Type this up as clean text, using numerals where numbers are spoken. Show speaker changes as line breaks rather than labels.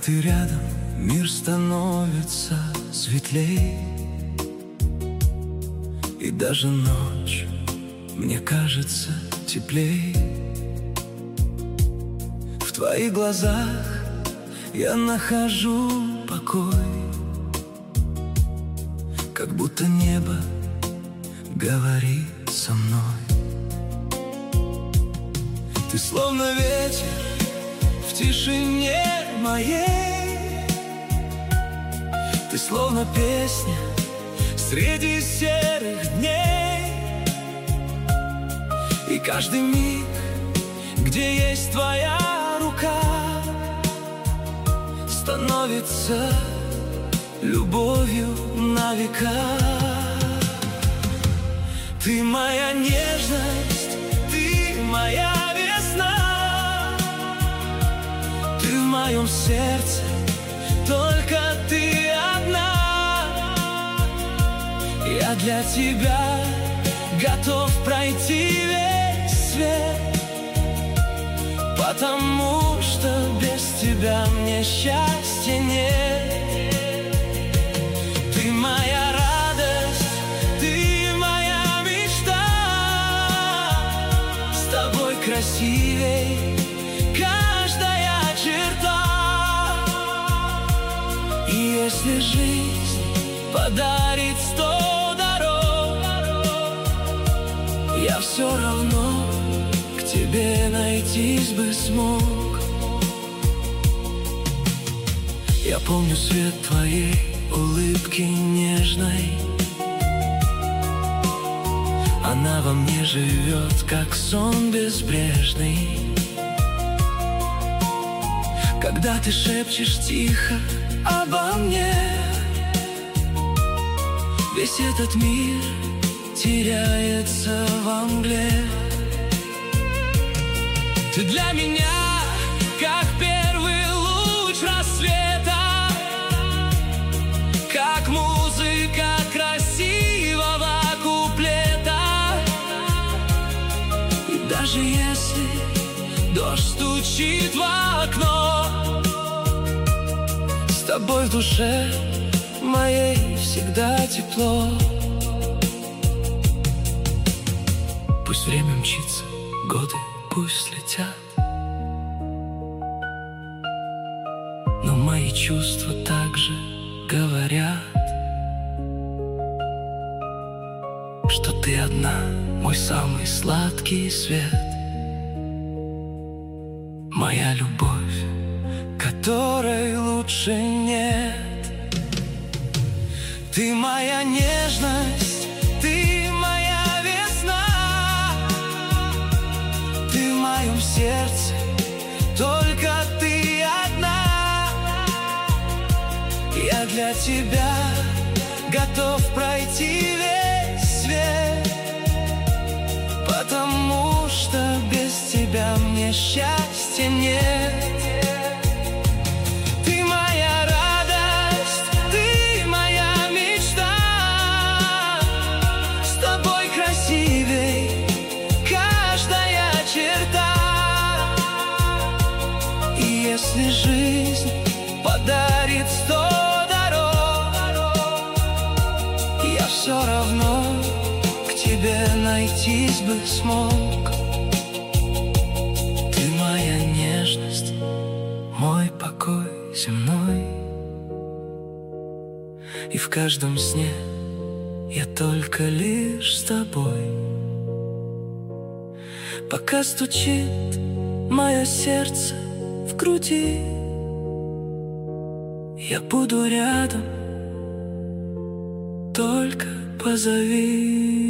ты рядом, мир становится светлей, и даже ночь мне кажется теплей. В твоих глазах я нахожу покой, как будто небо говорит со мной. Ты словно ветер в тишине моей, ты словно песня среди серых дней. И каждый миг, где есть твоя рука, становится любовью на века. Ты моя нежность, ты моя весна, ты в моем сердце, только ты одна. Я для тебя готов пройти весь свет, потому что без тебя мне счастья нет. Ты моя радость, ты моя мечта, с тобой красивей каждая черта. И если жизнь подарит 100 дорог, я все равно к тебе найтись бы смог. Я помню свет твоей улыбки нежной, она во мне живет, как сон безбрежный. Когда ты шепчешь тихо обо мне, весь этот мир теряется во мгле. Ты для меня как первый луч рассвета, как музыка красивого куплета. И даже если дождь стучит в окно, с тобой в душе моей всегда тепло. Пусть время мчится, годы пусть летят, но мои чувства также говорят, что ты одна, мой самый сладкий свет, моя любовь, которой лучше нет. Ты моя нежность, ты моя весна, ты в моем сердце, только ты одна. Я для тебя готов пройти весь свет, потому что без тебя мне счастья нет. Ты моя радость, ты моя мечта, с тобой красивей каждая черта. И если жизнь подарит 100 дорог, я все равно к тебе найтись бы смог. Ты моя нежность, мой покой земной, и в каждом сне я только лишь с тобой. Пока стучит мое сердце в груди, я буду рядом, только позови.